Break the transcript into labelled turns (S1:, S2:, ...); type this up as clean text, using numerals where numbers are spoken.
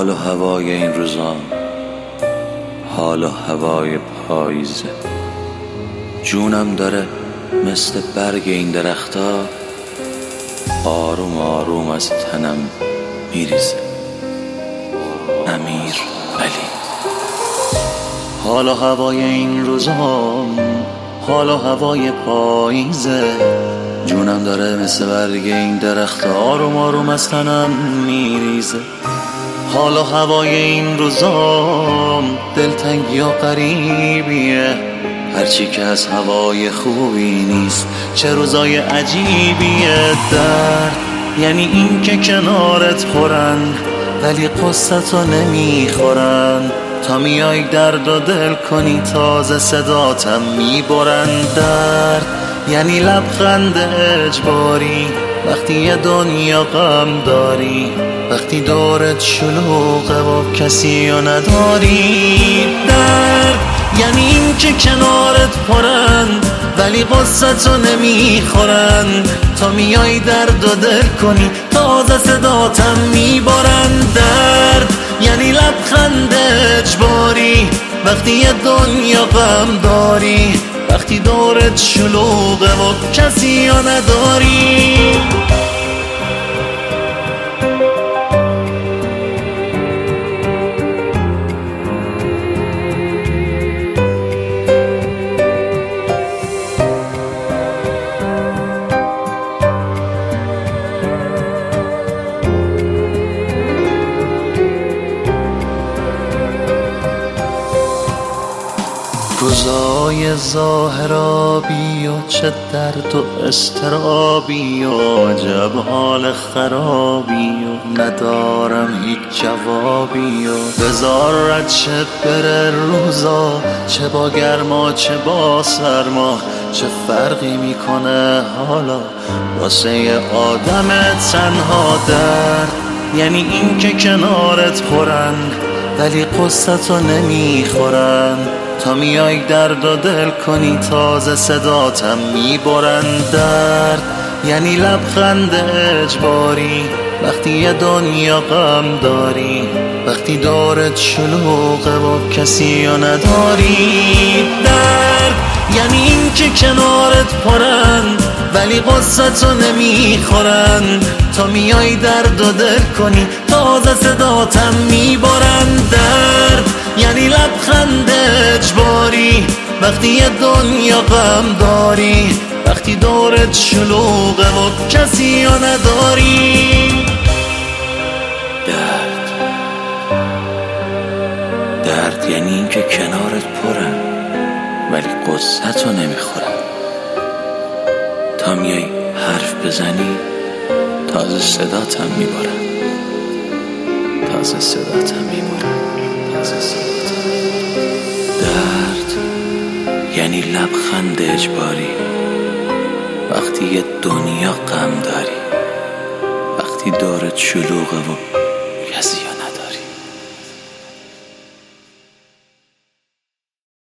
S1: حال و هوای این روزان، حال و هوای پاییزه. جونم داره مثل برگ این درختا آروم آروم از تنم میریزه. امیر علی. حال و هوای این روزان، حال و هوای پاییزه. جونم داره مثل برگ این درختا آروم آروم از تنم میریزه. حال و هوای این روزام دلتنگی و غریبیه، هرچی که از هوای خوبی نیست چه روزای عجیبیه. درد یعنی این که کنارت پرن ولی قصتو نمیخورن، تا میای درد و دل کنی تازه صداتم میبرن. درد یعنی لبخند اجباری وقتی یه دنیا غم داری، وقتی دورت شلوغه و کسی رو نداری. درد یعنی این که کنارت پرن ولی قصتو نمیخورن، تا میای درد و دل کنی تازه صداتم میبرن. درد یعنی لبخند اجباری وقتی یه دنیا غم داری، وقتی دورت شلوغه و کسی رو نداری. روزای ظاهرابی و چه درد و استرابی و عجب حال خرابی و ندارم هیچ جوابی و بذار رد شه بره روزا، چه با گرما چه با سرما، چه فرقی میکنه حالا واسه یه آدم تنها. درد یعنی این که کنارت پرن ولی قصتو نمیخورن، تا میای درد و دل کنی تازه صداتم میبرن. درد یعنی لبخند اجباری وقتی یه دنیا غم داری، وقتی دورت شلوغه و کسی رو نداری. درد یعنی این که کنارت پرن ولی قصتو نمیخورن، تا میای درد و دل کنی تازه صداتم میبرن. درد یعنی لبخند اجباری وقتی یه دنیا غم داری، وقتی دورت شلوغه و کسی رو نداری. درد یعنی این که کنارت پرن ولی قصتو نمیخورن، تا میای حرف بزنی تازه صداتم میبرن، تازه صداتم میبرن، تازه صداتم میبرن. درد یعنی لبخند اجباری وقتی یه دنیا غم داری، وقتی دورت شلوغه و کسی